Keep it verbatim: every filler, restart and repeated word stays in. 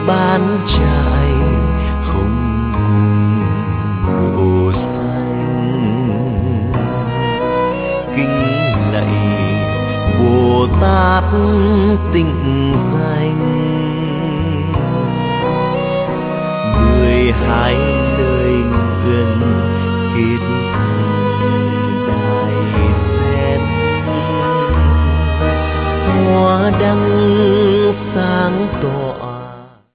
bán trải không cùng độ xanh. Kính lạy Bồ Tát tịnh danh, mười hai lời nguyện